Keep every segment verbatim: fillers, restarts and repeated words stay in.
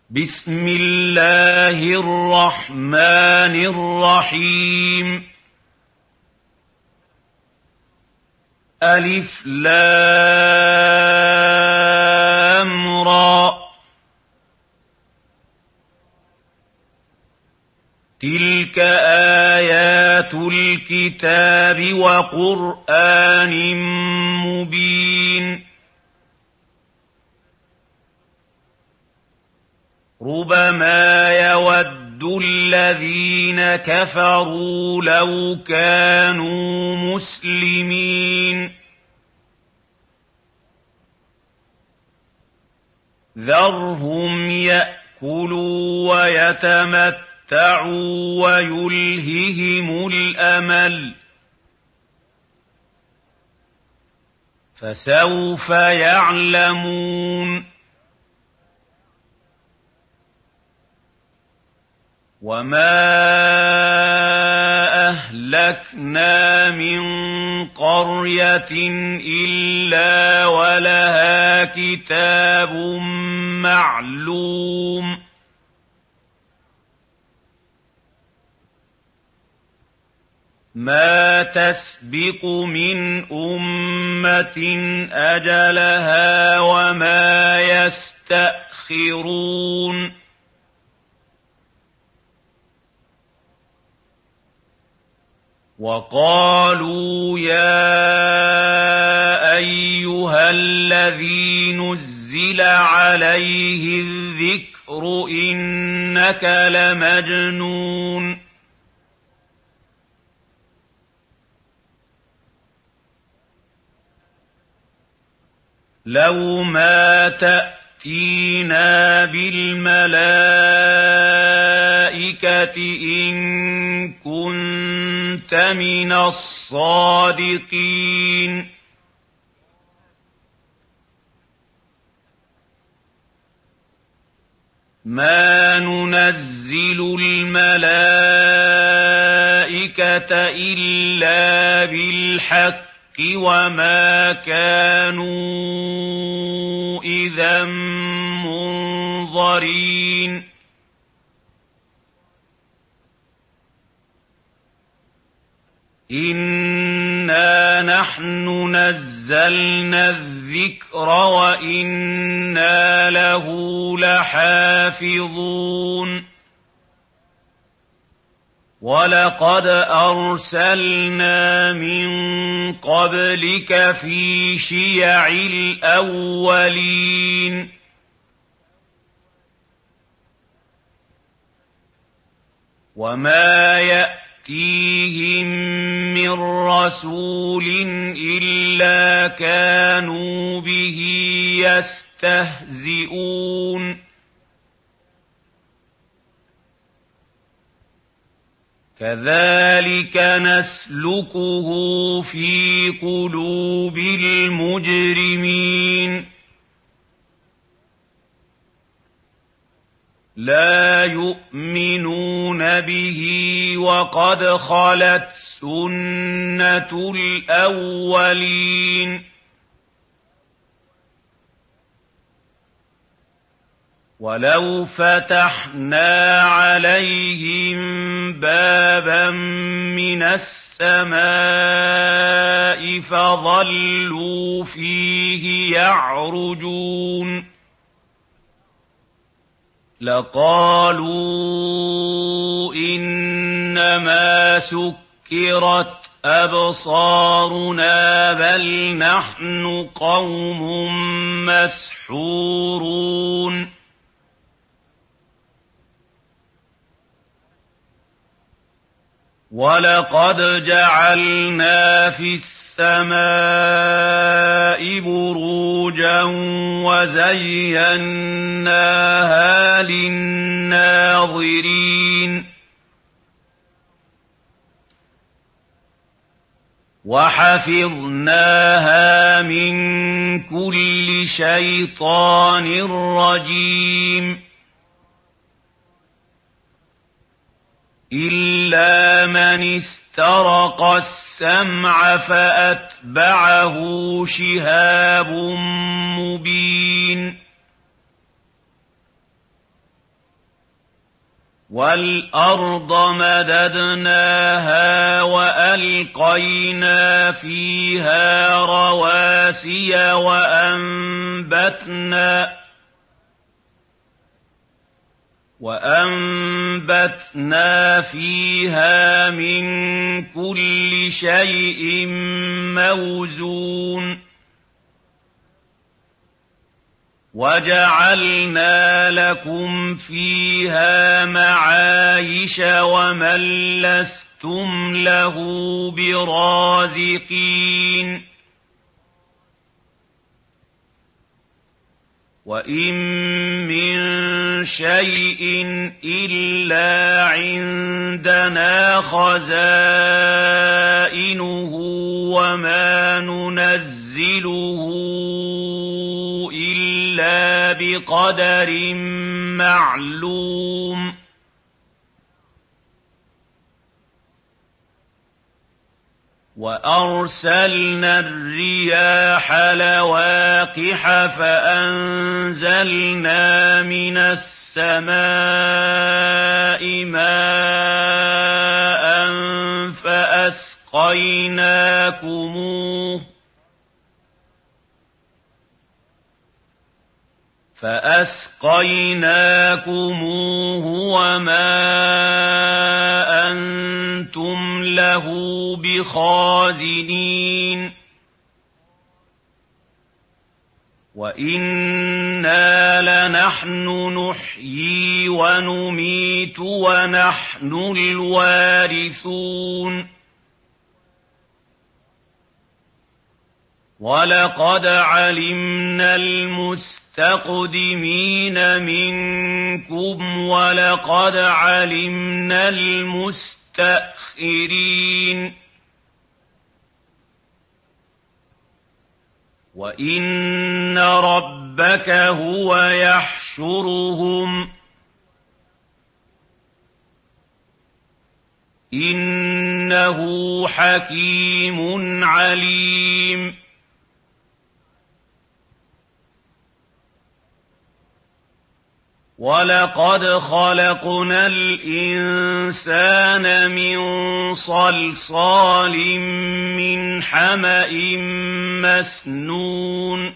بسم الله الرحمن الرحيم ألف لام را تلك آيات الكتاب وقرآن مبين ربما يود الذين كفروا لو كانوا مسلمين ذرهم يأكلوا ويتمتعوا ويلههم الأمل فسوف يعلمون وما أهلكنا من قرية إلا ولها كتاب معلوم ما تسبق من أمة أجلها وما يستأخرون وقالوا يا أيها الذي نزل عليه الذكر إنك لمجنون لو ما تأتينا بالملائكة إن كنت من الصادقين ما ننزل الملائكة إلا بالحق وما كانوا إذا منظرين إنا نحن نزلنا الذكر وإنا له لحافظون ولقد أرسلنا من قبلك في شيع الأولين وما يأتيهم من رسول إلا كانوا به يستهزئون كذلك نسلكه في قلوب المجرمين لا يؤمنون به وقد خلت سنة الأولين ولو فتحنا عليهم بابا من السماء فظلوا فيه يعرجون لقالوا إنما سكرت أبصارنا بل نحن قوم مسحورون ولقد جعلنا في السماء بروجا وزيناها للناظرين وحفظناها من كل شيطان رجيم إلا من استرق السمع فأتبعه شهاب مبين وَالْأَرْضَ مَدَدْنَاهَا وَأَلْقَيْنَا فِيهَا رَوَاسِيَ وَأَنبَتْنَا وَأَنبَتْنَا فِيهَا مِن كُلِّ شَيْءٍ مَّوْزُونٍ وَجَعَلْنَا لَكُمْ فِيهَا مَعَايِشَ وَمَن لَّسْتُمْ لَهُ بِرَازِقِينَ وَإِن مِّن شَيْءٍ إِلَّا عِندَنَا خَزَائِنُهُ وَمَا نُنَزِّلُهُ إِلَّا بِقَدَرٍ مَّعْلُومٍ وَأَرْسَلْنَا الرِّيَاحَ لَوَاقِحَ فَأَنزَلْنَا مِنَ السَّمَاءِ مَاءً فَأَسْقَيْنَاكُمُوهُ فَأَسْقَيْنَاكُمُوهُ وَمَا أَنتُمْ لَهُ بِخَازِنِينَ وَإِنَّا لَنَحْنُ نُحْيِي وَنُمِيتُ وَنَحْنُ الْوَارِثُونَ وَلَقَدْ عَلِمْنَا الْمُسْتَقْدِمِينَ مِنكُمْ وَلَقَدْ عَلِمْنَا الْمُسْتَأْخِرِينَ وَإِنَّ رَبَّكَ هُوَ يَحْشُرُهُمْ إِنَّهُ حَكِيمٌ عَلِيمٌ وَلَقَدْ خَلَقْنَا الْإِنسَانَ مِن صَلْصَالٍ مِّنْ حَمَإٍ مَّسْنُونٍ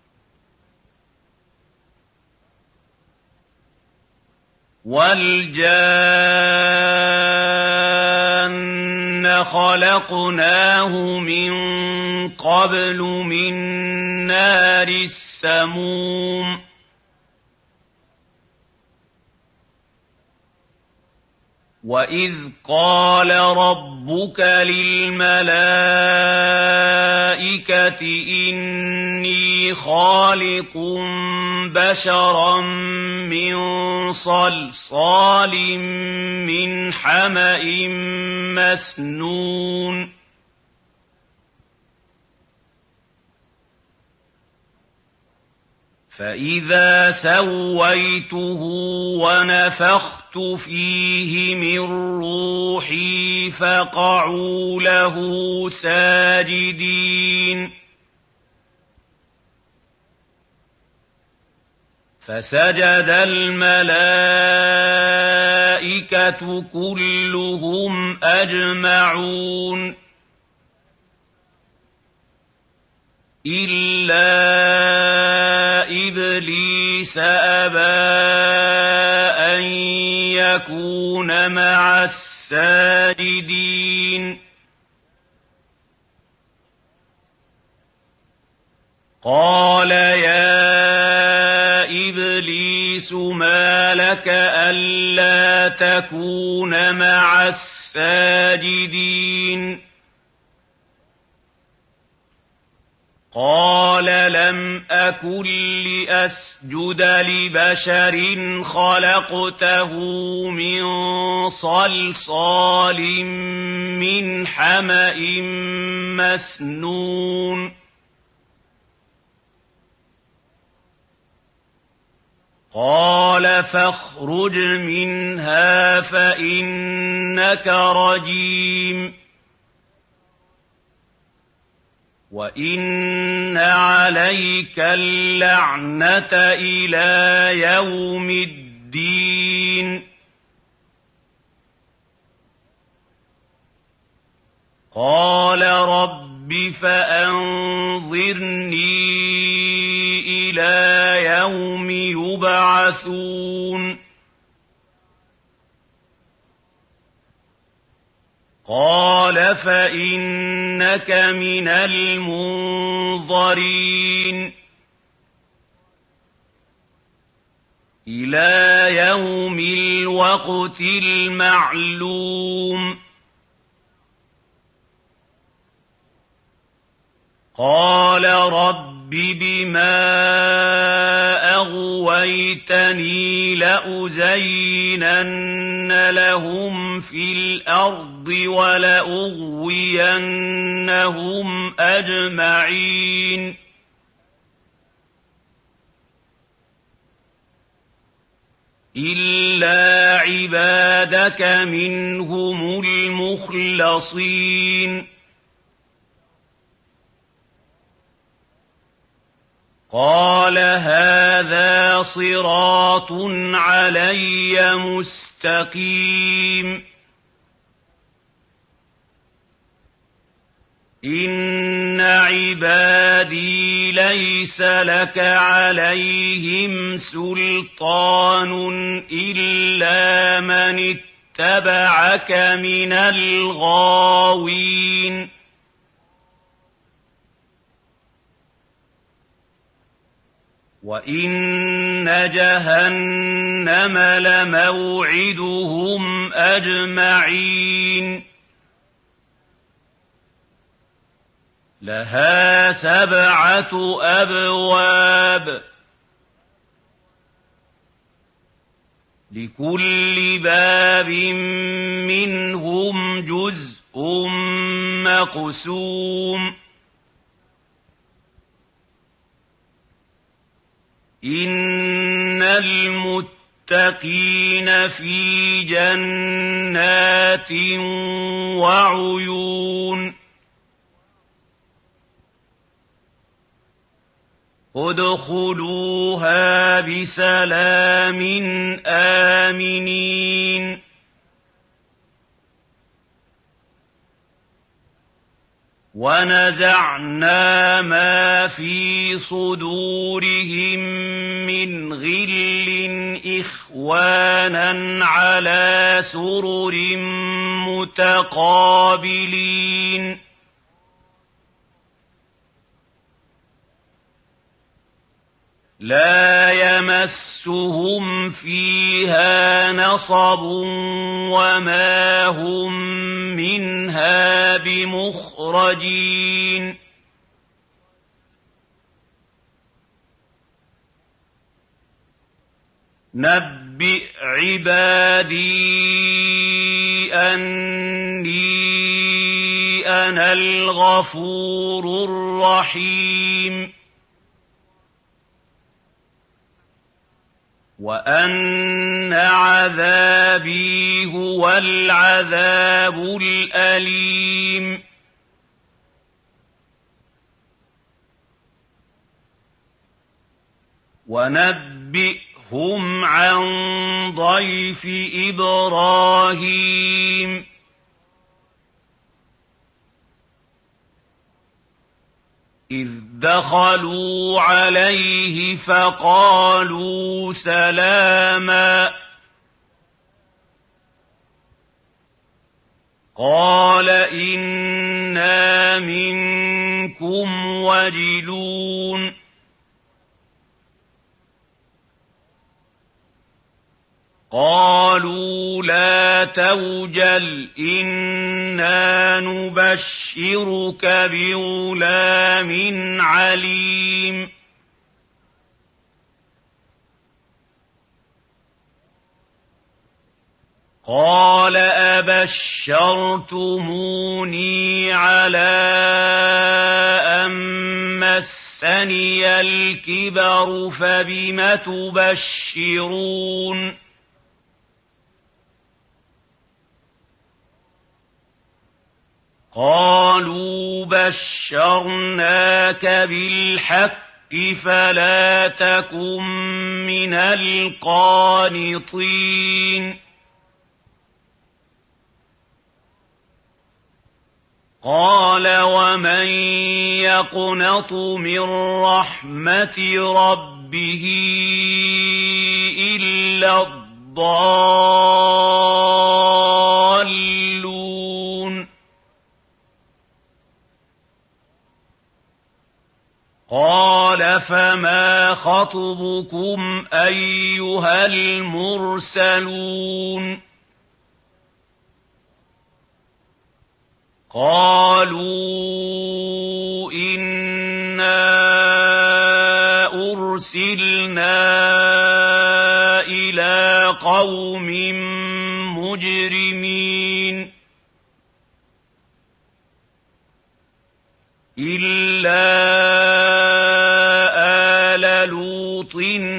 وَالْجَانَّ خَلَقْنَاهُ مِن قَبْلُ مِن نَّارِ السَّمُومِ وَإِذْ قَالَ رَبُّكَ لِلْمَلَائِكَةِ إِنِّي خَالِقٌ بَشَرًا مِّن صَلْصَالٍ مِّنْ حَمَإٍ مَّسْنُونٍ فَإِذَا سَوَّيْتُهُ وَنَفَخْتُ فِيهِ مِن رُّوحِي فَقَعُوا لَهُ سَاجِدِينَ فَسَجَدَ الْمَلَائِكَةُ كُلُّهُمْ أَجْمَعُونَ إِلَّا إِبْلِيسَ أَبَىٰ أَن يَكُونَ مَعَ السَّاجِدِينَ قَالَ يَا إِبْلِيسُ مَا لَكَ أَلَّا تَكُونَ مَعَ السَّاجِدِينَ قَالَ لَمْ أَكُن لِّأَسْجُدَ لِبَشَرٍ خَلَقْتَهُ مِن صَلْصَالٍ مِّنْ حَمَإٍ مَّسْنُونٍ قَالَ فَاخْرُجْ مِنْهَا فَإِنَّكَ رَجِيمٌ وَإِنَّ عَلَيْكَ اللَّعْنَةَ إِلَىٰ يَوْمِ الدِّينِ قَالَ رَبِّ فَأَنظِرْنِي إِلَىٰ يَوْمِ يُبْعَثُونَ قَالَ فَإِنَّكَ مِنَ الْمُنظَرِينَ إِلَىٰ يَوْمِ الْوَقْتِ الْمَعْلُومِ قَالَ رَبِّ بِمَا أَغْوَيْتَنِي لَأُزَيِّنَنَّ لَهُمْ فِي الْأَرْضِ وَلَأُغْوِيَنَّهُمْ أَجْمَعِينَ إِلَّا عِبَادَكَ مِنْهُمُ الْمُخْلَصِينَ قَالَ هَٰذَا صِرَاطٌ عَلَيَّ مُسْتَقِيمٌ إِنَّ عِبَادِي لَيْسَ لَكَ عَلَيْهِمْ سُلْطَانٌ إِلَّا مَنِ اتَّبَعَكَ مِنَ الْغَاوِينَ وَإِنَّ جَهَنَّمَ لَمَوْعِدُهُمْ أَجْمَعِينَ لَهَا سَبْعَةُ أَبْوَابٍ لِكُلِّ بَابٍ مِّنْهُمْ جُزْءٌ مَّقْسُومٌ إِنَّ الْمُتَّقِينَ فِي جَنَّاتٍ وَعُيُونٍ ادْخُلُوهَا بِسَلَامٍ آمِنِينَ وَنَزَعْنَا مَا فِي صُدُورِهِم مِّنْ غِلٍّ إِخْوَانًا عَلَىٰ سُرُرٍ مُّتَقَابِلِينَ لَا يَمَسُّهُمْ فِيهَا نَصَبٌ وَمَا هُم مِّنْهَا بِمُخْرَجِينَ نَبِّئْ عِبَادِي أَنِّي أَنَا الْغَفُورُ الرَّحِيمُ وَأَنَّ عَذَابِي هُوَ الْعَذَابُ الْأَلِيمُ وَنَبِّئْهُمْ عَن ضَيْفِ إِبْرَاهِيمَ إِذْ دَخَلُوا عَلَيْهِ فَقَالُوا سَلَامًا قَالَ إِنَّا مِنكُمْ وَجِلُونَ قَالُوا لَا تَوْجَلْ إِنَّا نُبَشِّرُكَ بِغُلَامٍ عَلِيمٍ قَالَ أَبَشَّرْتُمُونِي عَلَىٰ أَن مَّسَّنِيَ الْكِبَرُ فَبِمَ تُبَشِّرُونَ قَالُوا بَشَّرْنَاكَ بِالْحَقِّ فَلَا تَكُن مِّنَ الْقَانِطِينَ قال ومن يقنط من رحمة ربه إلا الضالون قال فما خطبكم أيها المرسلون قالوا إنا أرسلنا إلى قوم مجرمين إلا آل لوط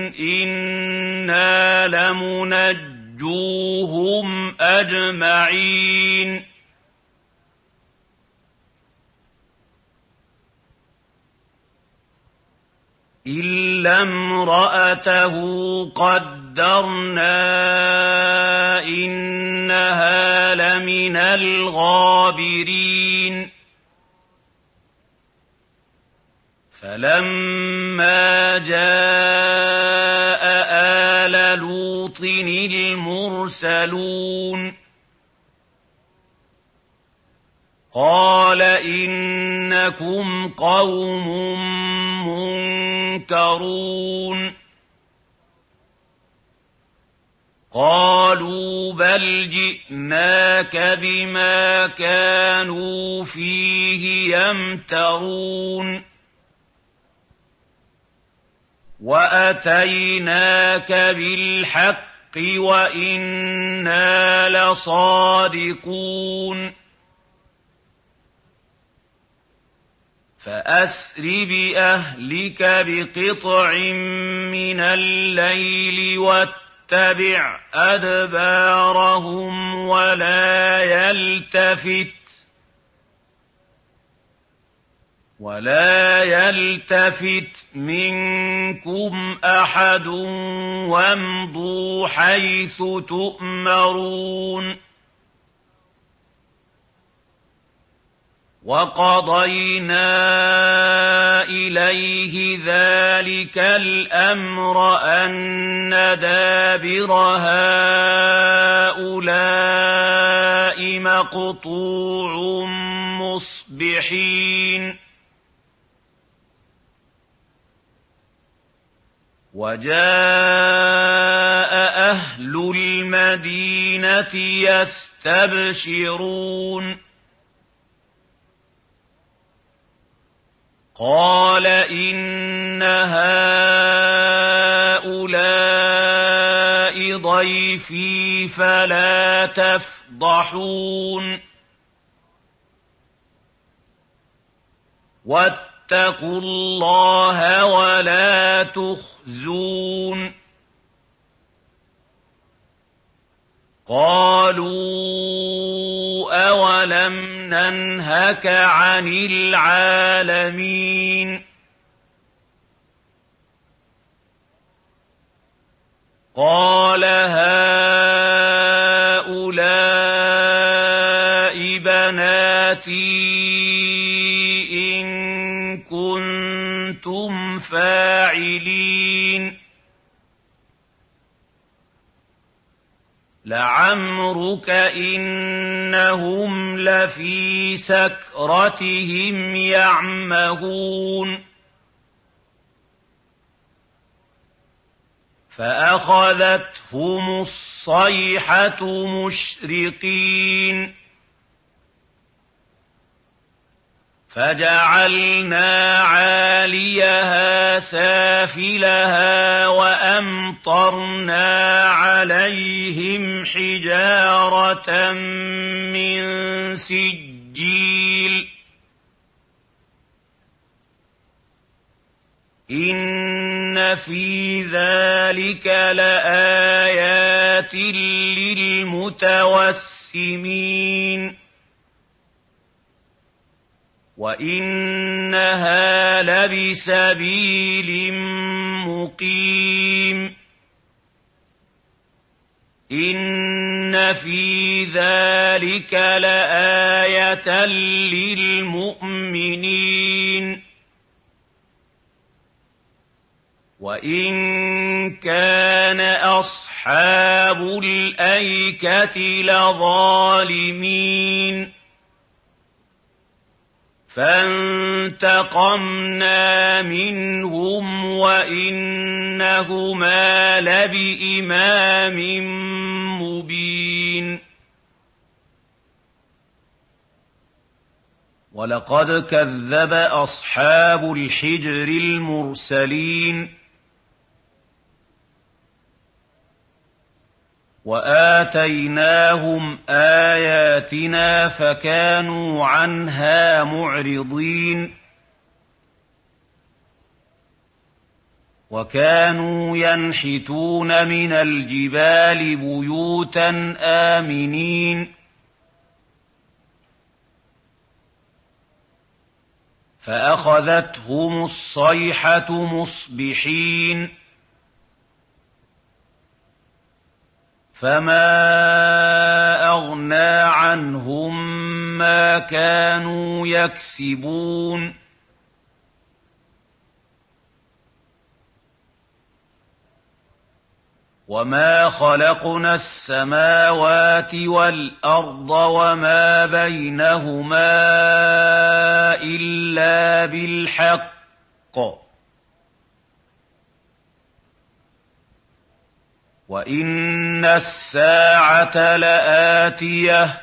إنا لمنجوهم أجمعين إلا امرأته قدرنا إنها لمن الغابرين فلما جاء آل لوط المرسلون قال إنكم قوم منكرون قالوا بل جئناك بما كانوا فيه يمترون وأتيناك بالحق وإنا لصادقون فأسر بأهلك بقطع من الليل واتبع أدبارهم ولا يلتفت ولا يلتفت منكم أحد وامضوا حيث تؤمرون وقضينا إليه ذلك الأمر أن دابر هؤلاء مقطوع مصبحين وجاء أهل المدينة يستبشرون قال إن هؤلاء ضيفي فلا تفضحون واتقوا الله ولا تخزون قالوا أولم ننهك عن العالمين قال هؤلاء بناتي إن كنتم فاعلين لعمرك إنهم لفي سكرتهم يعمهون فأخذتهم الصيحة مشرقين فجعلنا عاليها سافلها وأمطرنا عليهم حجارة من سجيل إن في ذلك لآيات للمتوسمين وإنها لبسبيل مقيم إن إِنَّ فِي ذَٰلِكَ لَآيَةً لِّلْمُؤْمِنِينَ وَإِن كَانَ أَصْحَابُ الْأَيْكَةِ لَظَالِمِينَ فَانتَقَمْنَا مِنْهُمْ وَإِنَّهُمَا لَبِإِمَامٍ مُّبِينٍ وَلَقَدْ كَذَّبَ أَصْحَابُ الْحِجْرِ الْمُرْسَلِينَ وَآتَيْنَاهُمْ آيَاتِنَا فَكَانُوا عَنْهَا مُعْرِضِينَ وَكَانُوا يَنْحِتُونَ مِنَ الْجِبَالِ بُيُوتًا آمِنِينَ فَأَخَذَتْهُمُ الصَّيْحَةُ مُصْبِحِينَ فَمَا أَغْنَىٰ عَنْهُم مَّا كَانُوا يَكْسِبُونَ وَمَا خَلَقْنَا السَّمَاوَاتِ وَالْأَرْضَ وَمَا بَيْنَهُمَا إِلَّا بِالْحَقِّ وَإِنَّ السَّاعَةَ لَآتِيَةٌ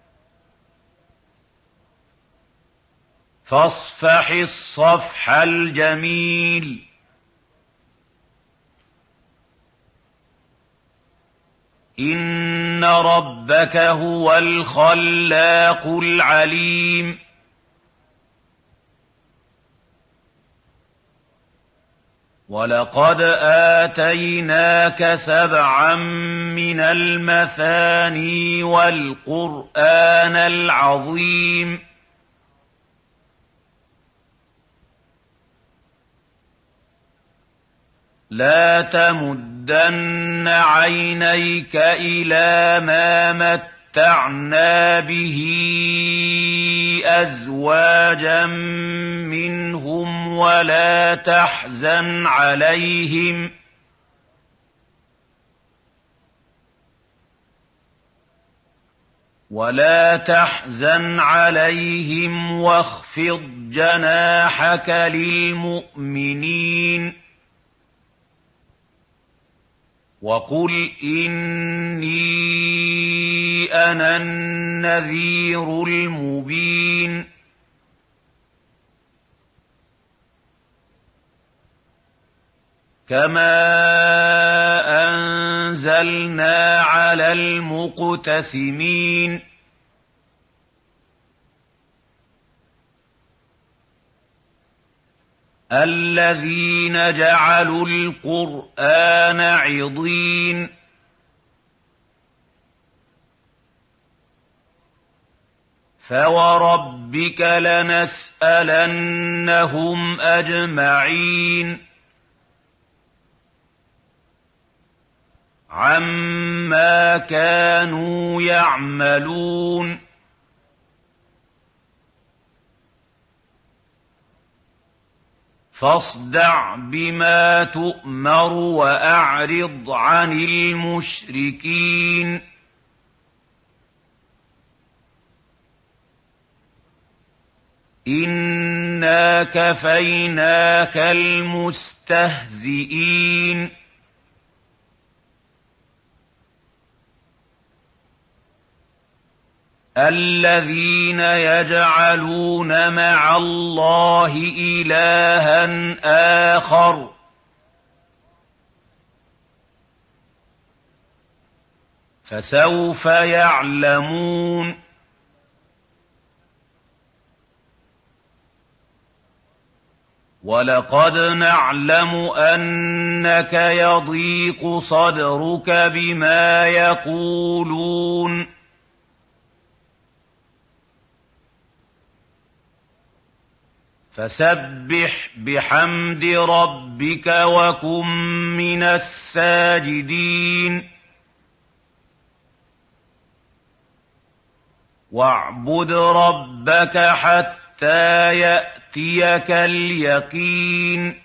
فَاصْفَحِ الصَّفْحَ الْجَمِيلَ إِنَّ رَبَّكَ هُوَ الْخَلَّاقُ الْعَلِيمُ وَلَقَدْ آتَيْنَاكَ سَبْعًا مِّنَ الْمَثَانِي وَالْقُرْآنَ الْعَظِيمَ لَا تَمُدَّنَّ عَيْنَيْكَ إِلَىٰ مَا مَتَّعْنَا بِهِ أَزْوَاجًا مِّنْهُمْ وَلَا تَحْزَنْ عَلَيْهِمْ وَلَا تَحْزَنْ عَلَيْهِمْ وَاخْفِضْ جَنَاحَكَ لِلْمُؤْمِنِينَ وَقُلْ إِنِّي أَنَا النَّذِيرُ الْمُبِينُ كَمَا أَنزَلْنَا عَلَى الْمُقْتَسِمِينَ الَّذِينَ جَعَلُوا الْقُرْآنَ عِضِينَ فَوَرَبِّكَ لَنَسْأَلَنَّهُمْ أَجْمَعِينَ عَمَّا كَانُوا يَعْمَلُونَ فاصدع بما تؤمر وأعرض عن المشركين إنا كفيناك المستهزئين الذين يجعلون مع الله إلها آخر فسوف يعلمون ولقد نعلم أنك يضيق صدرك بما يقولون فسبح بحمد ربك وكن من الساجدين وَاعْبُدْ رَبَّكَ حَتَّىٰ يَأْتِيَكَ الْيَقِينُ